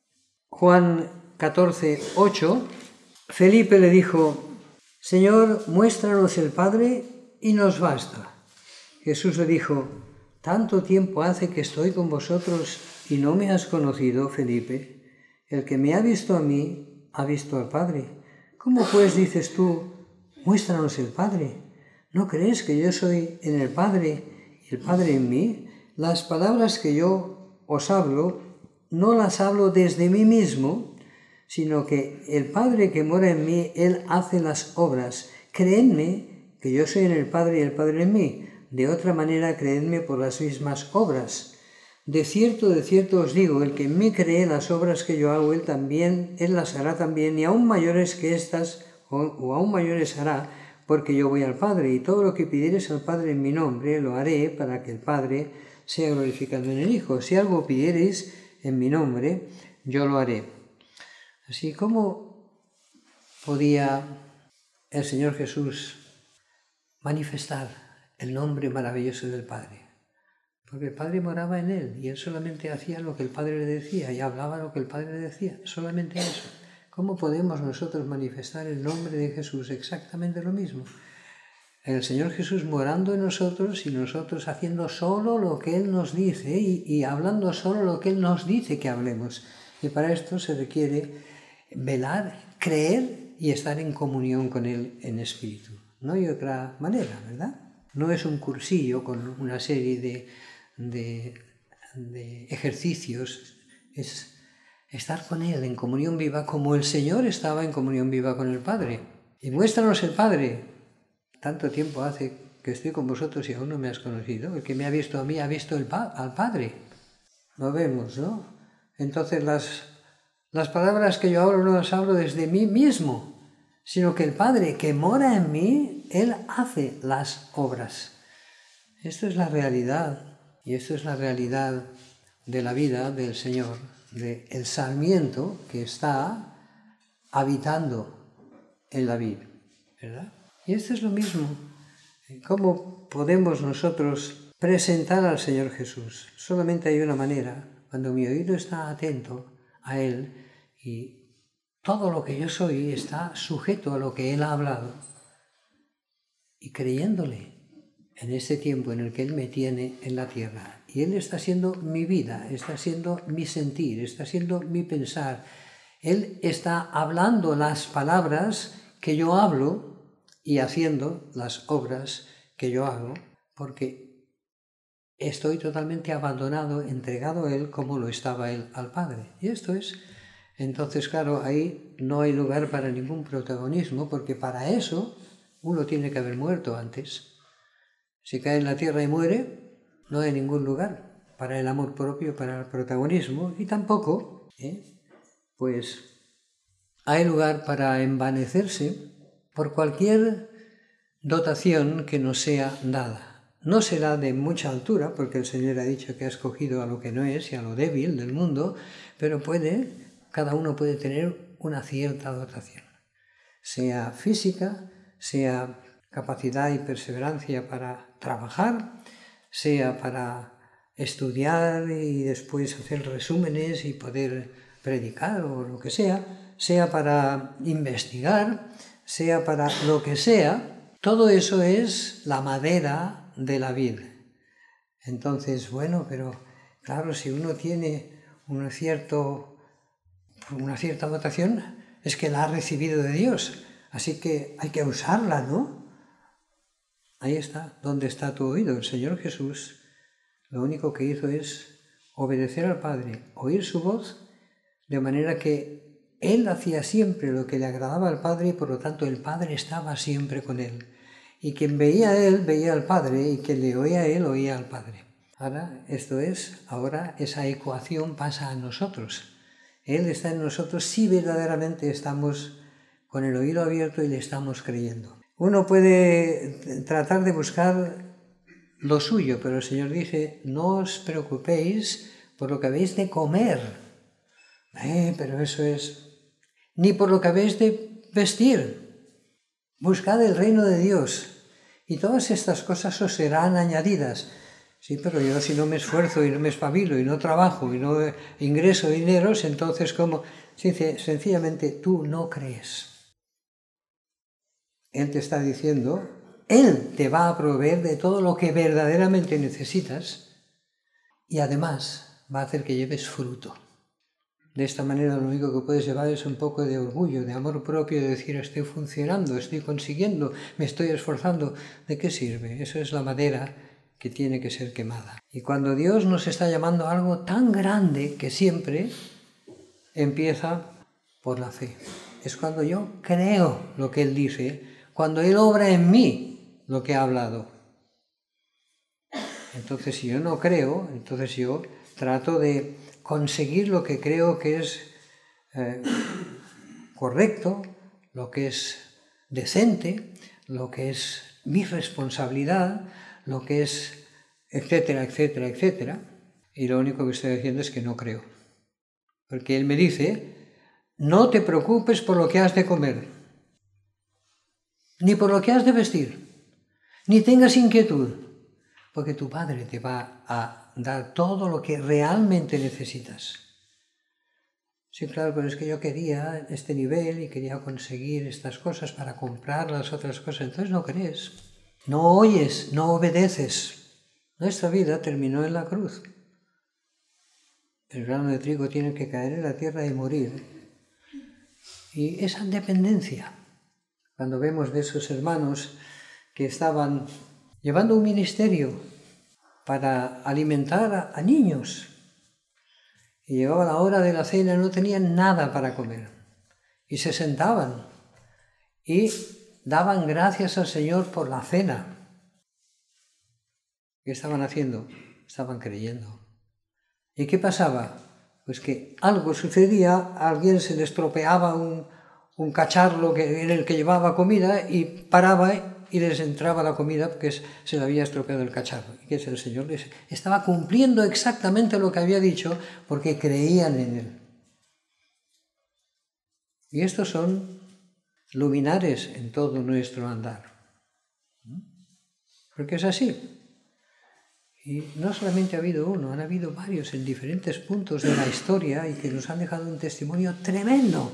Juan catorce, ocho, Felipe le dijo: Señor, muéstranos el Padre y nos basta. Jesús le dijo: tanto tiempo hace que estoy con vosotros y no me has conocido, Felipe. El que me ha visto a mí, ha visto al Padre. ¿Cómo pues dices tú, muéstranos el Padre? ¿No crees que yo soy en el Padre y el Padre en mí? Las palabras que yo os hablo, no las hablo desde mí mismo, sino que el Padre que mora en mí, Él hace las obras. Creedme que yo soy en el Padre y el Padre en mí. De otra manera, creedme por las mismas obras. De cierto, de cierto os digo, el que en mí cree las obras que yo hago, Él también, Él las hará también, y aún mayores que estas, o, o aún mayores hará, porque yo voy al Padre, y todo lo que pidiereis al Padre en mi nombre, lo haré para que el Padre sea glorificado en el Hijo. Si algo pidiereis en mi nombre, yo lo haré. Así como podía el Señor Jesús manifestar el nombre maravilloso del Padre, porque el Padre moraba en Él y Él solamente hacía lo que el Padre le decía y hablaba lo que el Padre le decía, solamente eso. ¿Cómo podemos nosotros manifestar el nombre de Jesús? Exactamente lo mismo. El Señor Jesús morando en nosotros y nosotros haciendo solo lo que Él nos dice y, y hablando solo lo que Él nos dice que hablemos. Y para esto se requiere velar, creer y estar en comunión con Él en espíritu. No hay otra manera, ¿verdad? No es un cursillo con una serie de, de, de ejercicios, es estar con Él en comunión viva como el Señor estaba en comunión viva con el Padre. Y muéstranos el Padre. Tanto tiempo hace que estoy con vosotros y aún no me has conocido. El que me ha visto a mí ha visto el pa- al Padre. Lo vemos, ¿no? Entonces las, las palabras que yo hablo no las hablo desde mí mismo, sino que el Padre que mora en mí, Él hace las obras. Esto es la realidad, y esto es la realidad de la vida del Señor, del sarmiento que está habitando en la vid, ¿verdad? Y esto es lo mismo. ¿Cómo podemos nosotros presentar al Señor Jesús? Solamente hay una manera, cuando mi oído está atento a Él y todo lo que yo soy está sujeto a lo que Él ha hablado y creyéndole en este tiempo en el que Él me tiene en la tierra. Y Él está siendo mi vida, está siendo mi sentir, está siendo mi pensar. Él está hablando las palabras que yo hablo y haciendo las obras que yo hago, porque estoy totalmente abandonado, entregado a Él como lo estaba Él al Padre. Y esto es, entonces claro, ahí no hay lugar para ningún protagonismo, porque para eso uno tiene que haber muerto antes. Si cae en la tierra y muere, no hay ningún lugar para el amor propio, para el protagonismo, y tampoco, ¿eh? pues hay lugar para envanecerse por cualquier dotación que nos sea dada. No será de mucha altura, porque el Señor ha dicho que ha escogido a lo que no es y a lo débil del mundo, pero puede, cada uno puede tener una cierta dotación, sea física, sea capacidad y perseverancia para trabajar, sea para estudiar y después hacer resúmenes y poder predicar o lo que sea, sea para investigar, sea para lo que sea. Todo eso es la madera de la vid. Entonces, bueno, pero claro, si uno tiene un cierto, una cierta votación, es que la ha recibido de Dios. Así que hay que usarla, ¿no? Ahí está, ¿dónde está tu oído? El Señor Jesús lo único que hizo es obedecer al Padre, oír su voz, de manera que Él hacía siempre lo que le agradaba al Padre y por lo tanto el Padre estaba siempre con Él. Y quien veía a Él, veía al Padre, y quien le oía a Él, oía al Padre. Ahora, esto es, ahora esa ecuación pasa a nosotros. Él está en nosotros si verdaderamente estamos con el oído abierto y le estamos creyendo. Uno puede tratar de buscar lo suyo, pero el Señor dice, no os preocupéis por lo que habéis de comer. Eh, pero eso es... Ni por lo que habéis de vestir. Buscad el reino de Dios y todas estas cosas os serán añadidas. Sí, pero yo si no me esfuerzo y no me espabilo y no trabajo y no ingreso dineros, entonces ¿cómo? Sencillamente tú no crees. Él te está diciendo, Él te va a proveer de todo lo que verdaderamente necesitas y además va a hacer que lleves fruto. De esta manera lo único que puedes llevar es un poco de orgullo, de amor propio, de decir estoy funcionando, estoy consiguiendo, me estoy esforzando. ¿De qué sirve? Eso es la madera que tiene que ser quemada. Y cuando Dios nos está llamando a algo tan grande que siempre empieza por la fe. Es cuando yo creo lo que Él dice, cuando Él obra en mí lo que ha hablado. Entonces si yo no creo, entonces yo trato de conseguir lo que creo que es eh, correcto, lo que es decente, lo que es mi responsabilidad, lo que es etcétera, etcétera, etcétera. Y lo único que estoy haciendo es que no creo. Porque Él me dice, no te preocupes por lo que has de comer, ni por lo que has de vestir, ni tengas inquietud, porque tu Padre te va a dar todo lo que realmente necesitas. Sí, claro, pero es que yo quería este nivel y quería conseguir estas cosas para comprar las otras cosas. Entonces no crees, no oyes, no obedeces. Nuestra vida terminó en la cruz. El grano de trigo tiene que caer en la tierra y morir. Y esa dependencia, cuando vemos de esos hermanos que estaban llevando un ministerio para alimentar a, a niños, y llegaba la hora de la cena y no tenían nada para comer, y se sentaban y daban gracias al Señor por la cena. ¿Qué estaban haciendo? Estaban creyendo. ¿Y qué pasaba? Pues que algo sucedía, a alguien se le estropeaba un, un cacharro que, en el que llevaba comida y paraba y les entraba la comida porque se le había estropeado el cacharro. Y que es el Señor les estaba cumpliendo exactamente lo que había dicho porque creían en Él. Y estos son luminares en todo nuestro andar. Porque es así. Y no solamente ha habido uno, han habido varios en diferentes puntos de la historia y que nos han dejado un testimonio tremendo.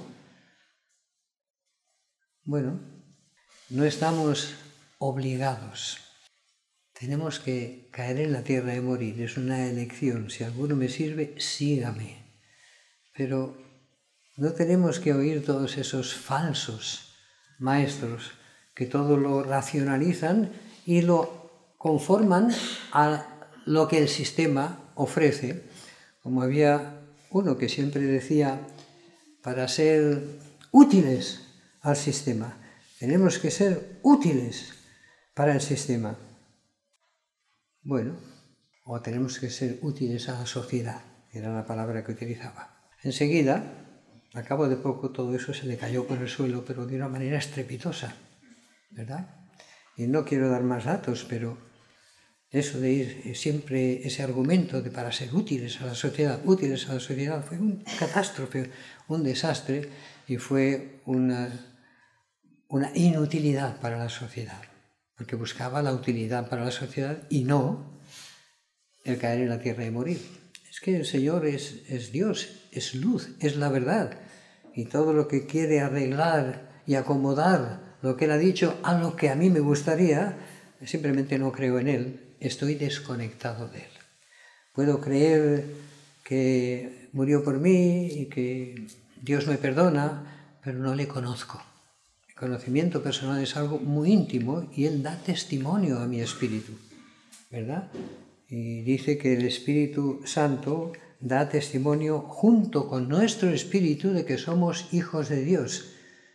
Bueno, no estamos obligados. Tenemos que caer en la tierra y morir. Es una elección. Si alguno me sirve, sígame. Pero no tenemos que oír todos esos falsos maestros que todo lo racionalizan y lo conforman a lo que el sistema ofrece. Como había uno que siempre decía, para ser útiles al sistema, tenemos que ser útiles para el sistema. Bueno, o tenemos que ser útiles a la sociedad, era la palabra que utilizaba. Enseguida, a cabo de poco, todo eso se le cayó por el suelo, pero de una manera estrepitosa, ¿verdad? Y no quiero dar más datos, pero eso de ir siempre, ese argumento de para ser útiles a la sociedad, útiles a la sociedad, fue una catástrofe, un desastre y fue una, una inutilidad para la sociedad, porque buscaba la utilidad para la sociedad y no el caer en la tierra y morir. Es que el Señor es, es Dios, es luz, es la verdad, y todo lo que quiere arreglar y acomodar lo que Él ha dicho a lo que a mí me gustaría, simplemente no creo en Él, estoy desconectado de Él. Puedo creer que murió por mí y que Dios me perdona, pero no le conozco. El conocimiento personal es algo muy íntimo y Él da testimonio a mi espíritu, ¿verdad? Y dice que el Espíritu Santo da testimonio junto con nuestro espíritu de que somos hijos de Dios.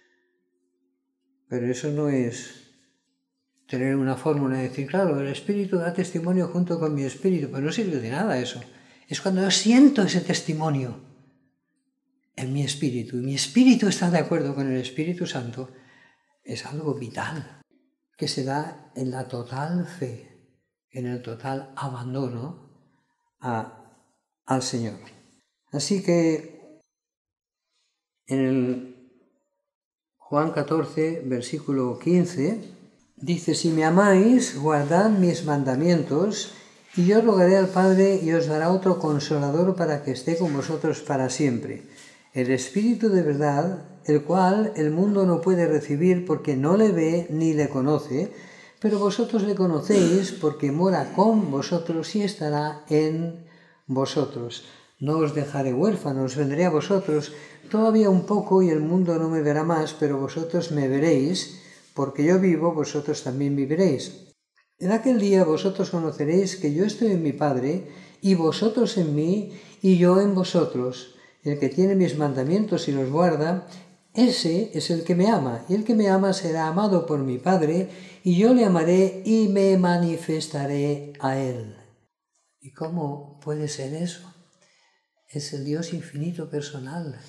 Pero eso no es tener una fórmula y decir, claro, el Espíritu da testimonio junto con mi espíritu, pero no sirve de nada eso. Es cuando yo siento ese testimonio en mi espíritu, y mi espíritu está de acuerdo con el Espíritu Santo, es algo vital, que se da en la total fe, en el total abandono a, al Señor. Así que en el Juan catorce, versículo quince, dice, si me amáis, guardad mis mandamientos, y yo rogaré al Padre y os dará otro consolador para que esté con vosotros para siempre. El Espíritu de verdad, el cual el mundo no puede recibir porque no le ve ni le conoce, pero vosotros le conocéis porque mora con vosotros y estará en vosotros. No os dejaré huérfanos, vendré a vosotros. Todavía un poco y el mundo no me verá más, pero vosotros me veréis, porque yo vivo, vosotros también viviréis. En aquel día vosotros conoceréis que yo estoy en mi Padre, y vosotros en mí, y yo en vosotros. El que tiene mis mandamientos y los guarda, ese es el que me ama, y el que me ama será amado por mi Padre, y yo le amaré y me manifestaré a él. ¿Y cómo puede ser eso? Es el Dios infinito personal.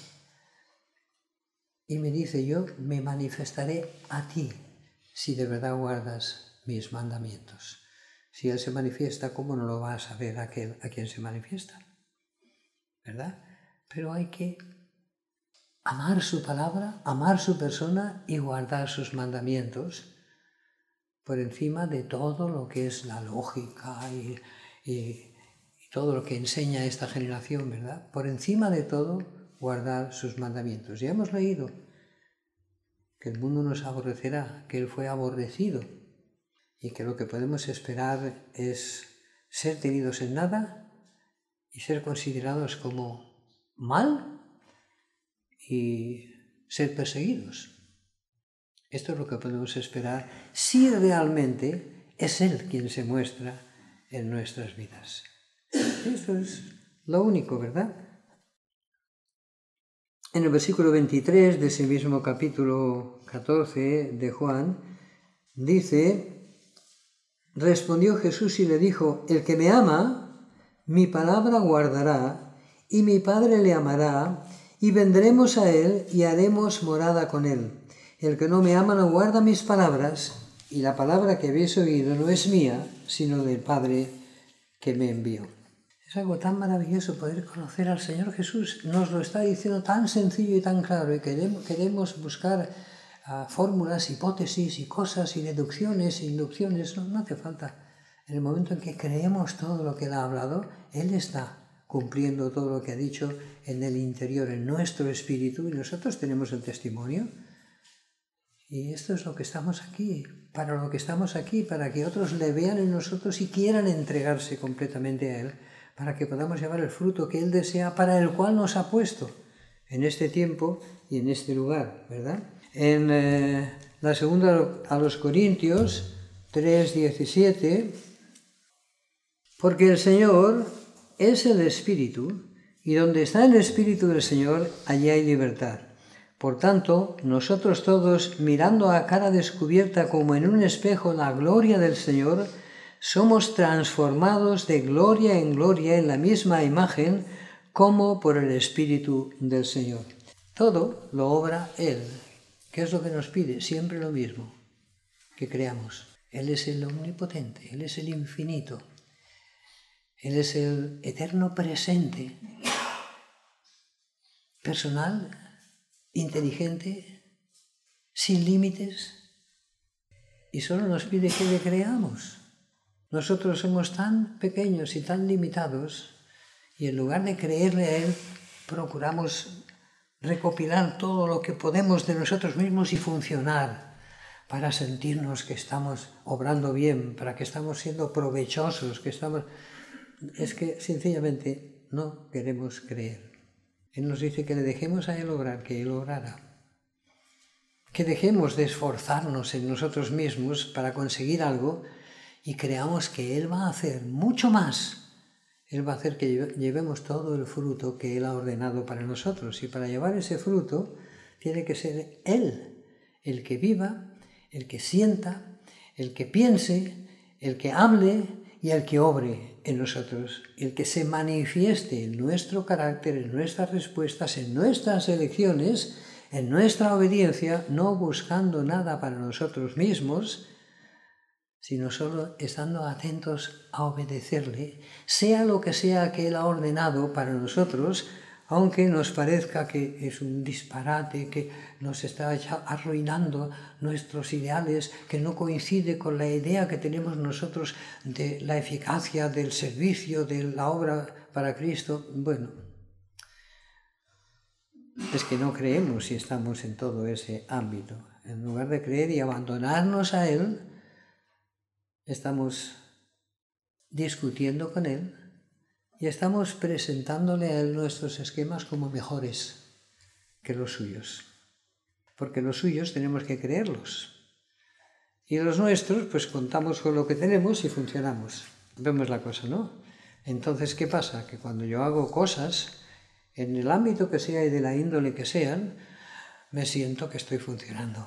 Y me dice, yo me manifestaré a ti, si de verdad guardas mis mandamientos. Si Él se manifiesta, ¿cómo no lo va a saber aquel a quien se manifiesta? ¿Verdad? Pero hay que amar su palabra, amar su persona y guardar sus mandamientos por encima de todo lo que es la lógica y, y, y todo lo que enseña esta generación, ¿verdad? Por encima de todo, guardar sus mandamientos. Ya hemos leído que el mundo nos aborrecerá, que Él fue aborrecido y que lo que podemos esperar es ser tenidos en nada y ser considerados como mal y ser perseguidos. Esto es lo que podemos esperar si realmente es Él quien se muestra en nuestras vidas. Esto es lo único, ¿verdad? En el versículo veintitrés de ese mismo capítulo catorce de Juan, dice, respondió Jesús y le dijo, el que me ama, mi palabra guardará, y mi Padre le amará, y vendremos a él y haremos morada con él. El que no me ama no guarda mis palabras, y la palabra que habéis oído no es mía, sino del Padre que me envió. Es algo tan maravilloso poder conocer al Señor Jesús. Nos lo está diciendo tan sencillo y tan claro, y queremos, queremos buscar uh, fórmulas, hipótesis y cosas y deducciones e inducciones. No, no hace falta. En el momento en que creemos todo lo que Él ha hablado, Él está cumpliendo todo lo que ha dicho en el interior, en nuestro espíritu, y nosotros tenemos el testimonio. Y esto es lo que estamos aquí, para lo que estamos aquí, para que otros le vean en nosotros y quieran entregarse completamente a Él, para que podamos llevar el fruto que Él desea, para el cual nos ha puesto en este tiempo y en este lugar, ¿verdad? En eh, la segunda a los Corintios tres diecisiete, porque el Señor es el Espíritu, y donde está el Espíritu del Señor, allí hay libertad. Por tanto, nosotros todos, mirando a cara descubierta como en un espejo la gloria del Señor, somos transformados de gloria en gloria en la misma imagen como por el Espíritu del Señor. Todo lo obra Él. ¿Qué es lo que nos pide? Siempre lo mismo, que creamos. Él es el omnipotente, Él es el infinito, Él es el eterno presente, personal, inteligente, sin límites, y solo nos pide que le creamos. Nosotros somos tan pequeños y tan limitados, y en lugar de creerle a Él, procuramos recopilar todo lo que podemos de nosotros mismos y funcionar, para sentirnos que estamos obrando bien, para que estamos siendo provechosos, que estamos... Es que sencillamente no queremos creer. Él nos dice que le dejemos a Él obrar, que Él obrará. Que dejemos de esforzarnos en nosotros mismos para conseguir algo y creamos que Él va a hacer mucho más. Él va a hacer que llevemos todo el fruto que Él ha ordenado para nosotros. Y para llevar ese fruto tiene que ser Él el que viva, el que sienta, el que piense, el que hable y el que obre en nosotros. El que se manifieste en nuestro carácter, en nuestras respuestas, en nuestras elecciones, en nuestra obediencia, no buscando nada para nosotros mismos, sino solo estando atentos a obedecerle, sea lo que sea que Él ha ordenado para nosotros, aunque nos parezca que es un disparate, que nos está arruinando nuestros ideales, que no coincide con la idea que tenemos nosotros de la eficacia del servicio, de la obra para Cristo. Bueno, es que no creemos si estamos en todo ese ámbito. En lugar de creer y abandonarnos a Él, estamos discutiendo con Él y estamos presentándole a Él nuestros esquemas como mejores que los suyos. Porque los suyos tenemos que creerlos. Y los nuestros, pues contamos con lo que tenemos y funcionamos. Vemos la cosa, ¿no? Entonces, ¿qué pasa? Que cuando yo hago cosas, en el ámbito que sea y de la índole que sean, me siento que estoy funcionando.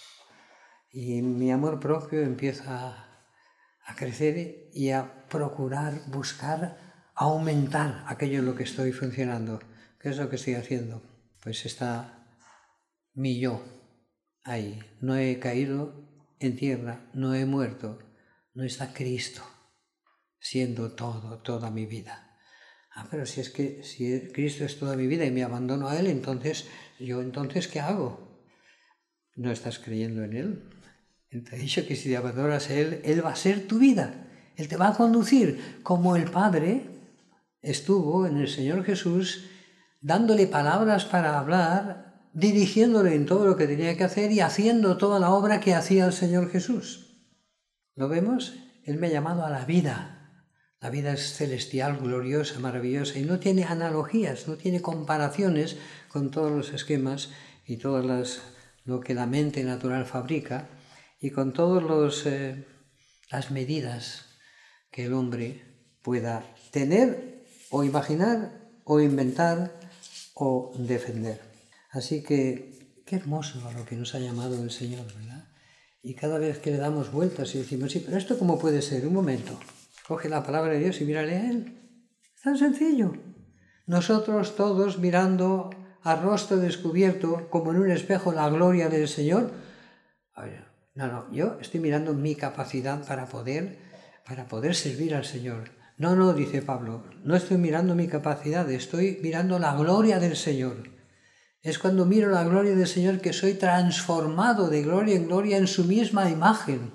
Y mi amor propio empieza a a crecer y a procurar, buscar, aumentar aquello en lo que estoy funcionando. ¿Qué es lo que estoy haciendo? Pues está mi yo ahí. No he caído en tierra, no he muerto, no está Cristo siendo todo, toda mi vida. Ah, pero si es que si Cristo es toda mi vida y me abandono a Él, entonces, ¿yo entonces qué hago? ¿No estás creyendo en Él? Él te ha dicho que si te abandonas a Él, Él va a ser tu vida. Él te va a conducir como el Padre estuvo en el Señor Jesús, dándole palabras para hablar, dirigiéndole en todo lo que tenía que hacer y haciendo toda la obra que hacía el Señor Jesús. ¿Lo vemos? Él me ha llamado a la vida. La vida es celestial, gloriosa, maravillosa y no tiene analogías, no tiene comparaciones con todos los esquemas y todas las, lo que la mente natural fabrica, y con todas eh, las medidas que el hombre pueda tener o imaginar o inventar o defender. Así que qué hermoso a lo que nos ha llamado el Señor, ¿verdad? Y cada vez que le damos vueltas y decimos, sí, pero ¿esto cómo puede ser? Un momento, coge la palabra de Dios y mírale a Él. Es tan sencillo. Nosotros todos mirando a rostro descubierto, como en un espejo, la gloria del Señor. Oye, No, no, yo estoy mirando mi capacidad para poder, para poder servir al Señor. No, no, dice Pablo, no estoy mirando mi capacidad, estoy mirando la gloria del Señor. Es cuando miro la gloria del Señor que soy transformado de gloria en gloria en su misma imagen.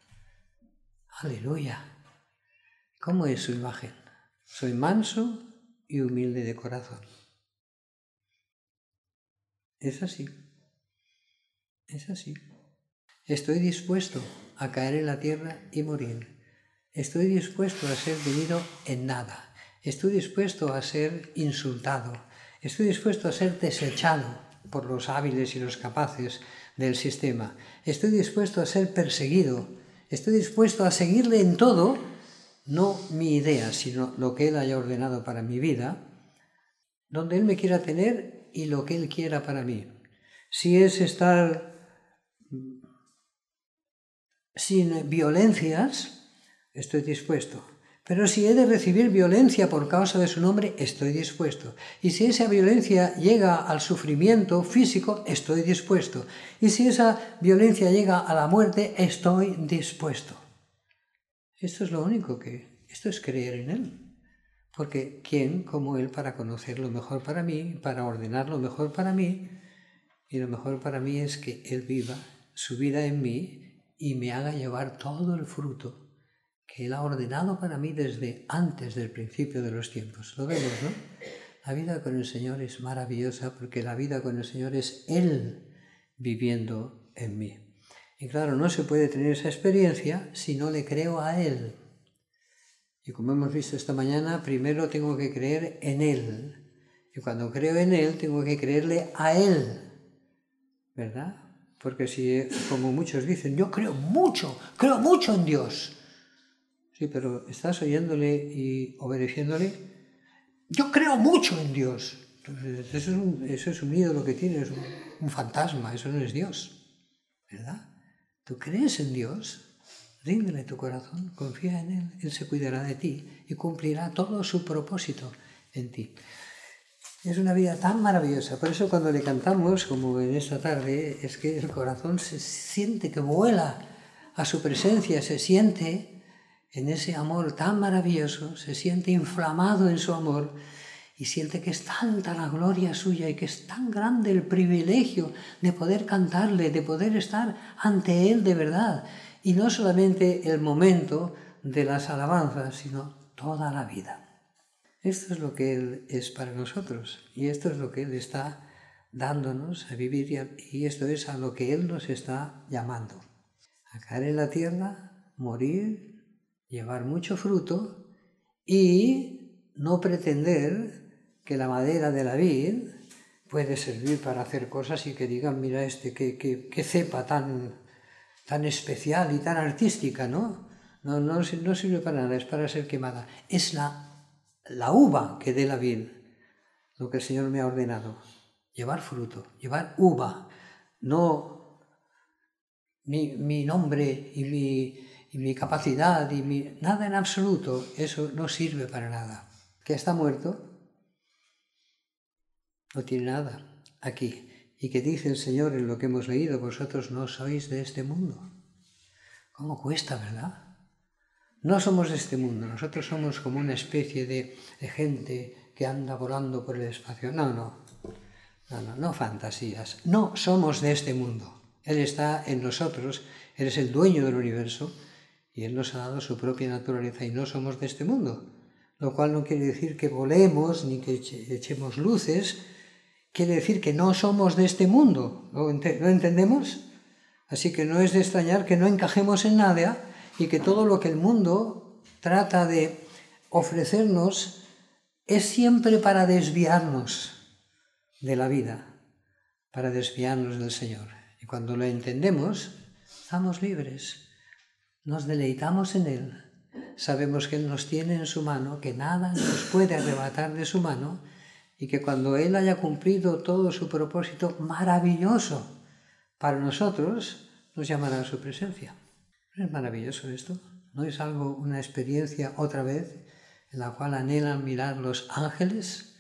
Aleluya. ¿Cómo es su imagen? Soy manso y humilde de corazón. Es así. Es así. Estoy dispuesto a caer en la tierra y morir. Estoy dispuesto a ser tenido en nada. Estoy dispuesto a ser insultado. Estoy dispuesto a ser desechado por los hábiles y los capaces del sistema. Estoy dispuesto a ser perseguido. Estoy dispuesto a seguirle en todo, no mi idea, sino lo que Él haya ordenado para mi vida, donde Él me quiera tener y lo que Él quiera para mí. Si es estar sin violencias, estoy dispuesto. Pero si he de recibir violencia por causa de su nombre, estoy dispuesto. Y si esa violencia llega al sufrimiento físico, estoy dispuesto. Y si esa violencia llega a la muerte, estoy dispuesto. Esto es lo único que... Esto es creer en Él. Porque ¿quién como Él para conocer lo mejor para mí, para ordenar lo mejor para mí? Y lo mejor para mí es que Él viva su vida en mí y me haga llevar todo el fruto que Él ha ordenado para mí desde antes del principio de los tiempos. Lo vemos, ¿no? La vida con el Señor es maravillosa porque la vida con el Señor es Él viviendo en mí. Y claro, no se puede tener esa experiencia si no le creo a Él. Y como hemos visto esta mañana, primero tengo que creer en Él. Y cuando creo en Él, tengo que creerle a Él. ¿Verdad? Porque si, como muchos dicen, yo creo mucho, creo mucho en Dios. Sí, pero ¿estás oyéndole y obedeciéndole? Yo creo mucho en Dios. Entonces, eso es un, eso es un ídolo que tiene, es un, un fantasma, eso no es Dios. ¿Verdad? ¿Tú crees en Dios? Ríndele tu corazón, confía en Él, Él se cuidará de ti y cumplirá todo su propósito en ti. Es una vida tan maravillosa, por eso cuando le cantamos, como en esta tarde, es que el corazón se siente que vuela a su presencia, se siente en ese amor tan maravilloso, se siente inflamado en su amor y siente que es tanta la gloria suya y que es tan grande el privilegio de poder cantarle, de poder estar ante Él de verdad. Y no solamente el momento de las alabanzas, sino toda la vida. Esto es lo que Él es para nosotros y esto es lo que Él está dándonos a vivir y esto es a lo que Él nos está llamando. A caer en la tierra, morir, llevar mucho fruto y no pretender que la madera de la vid puede servir para hacer cosas y que digan, mira este, qué, qué, qué cepa tan, tan especial y tan artística, ¿no? No, no, no sirve para nada, es para ser quemada. Es la, la uva que dé la vid, lo que el Señor me ha ordenado. Llevar fruto, llevar uva, no mi, mi nombre y mi, y mi capacidad, y mi, nada en absoluto, eso no sirve para nada. Que está muerto, no tiene nada aquí. Y que dice el Señor en lo que hemos leído, vosotros no sois de este mundo. ¿Cómo cuesta, verdad? No somos de este mundo, nosotros somos como una especie de, de gente que anda volando por el espacio. No, no, no, no, no fantasías. No somos de este mundo. Él está en nosotros, Él es el dueño del universo y Él nos ha dado su propia naturaleza y no somos de este mundo. Lo cual no quiere decir que volemos ni que echemos luces, quiere decir que no somos de este mundo. ¿Lo entendemos? Así que no es de extrañar que no encajemos en nada y que todo lo que el mundo trata de ofrecernos es siempre para desviarnos de la vida, para desviarnos del Señor. Y cuando lo entendemos, estamos libres, nos deleitamos en Él, sabemos que Él nos tiene en su mano, que nada nos puede arrebatar de su mano y que cuando Él haya cumplido todo su propósito maravilloso para nosotros, nos llamará a su presencia. ¿No es maravilloso esto? ¿No es algo, una experiencia otra vez en la cual anhelan mirar los ángeles?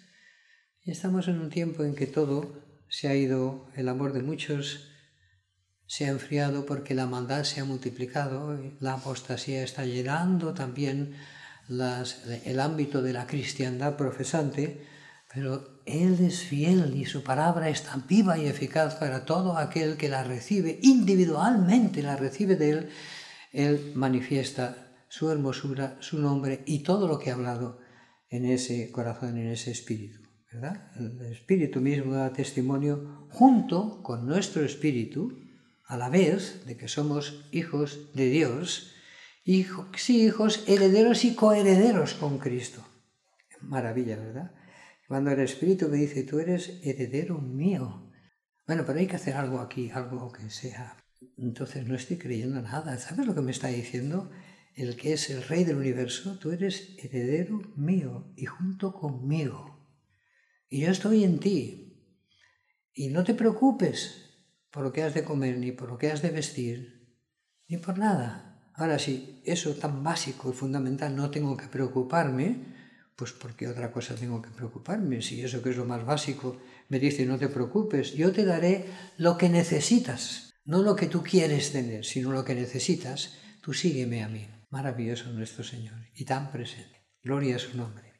Y estamos en un tiempo en que todo se ha ido, el amor de muchos se ha enfriado porque la maldad se ha multiplicado, la apostasía está llenando también las, el ámbito de la cristiandad profesante, pero Él es fiel y su palabra es tan viva y eficaz para todo aquel que la recibe, individualmente la recibe de Él. Él manifiesta su hermosura, su nombre y todo lo que ha hablado en ese corazón, en ese espíritu, ¿verdad? El espíritu mismo da testimonio junto con nuestro espíritu, a la vez de que somos hijos de Dios, hijos, sí, hijos herederos y coherederos con Cristo. Maravilla, ¿verdad? Cuando el Espíritu me dice, tú eres heredero mío. Bueno, pero hay que hacer algo aquí, algo que sea. Entonces no estoy creyendo nada. ¿Sabes lo que me está diciendo? El que es el Rey del universo, tú eres heredero mío y junto conmigo. Y yo estoy en ti. Y no te preocupes por lo que has de comer, ni por lo que has de vestir, ni por nada. Ahora, si eso tan básico y fundamental no tengo que preocuparme, pues ¿por qué otra cosa tengo que preocuparme? Si eso que es lo más básico me dice no te preocupes, yo te daré lo que necesitas, no lo que tú quieres tener, sino lo que necesitas, tú sígueme a mí. Maravilloso nuestro Señor y tan presente. Gloria a su nombre.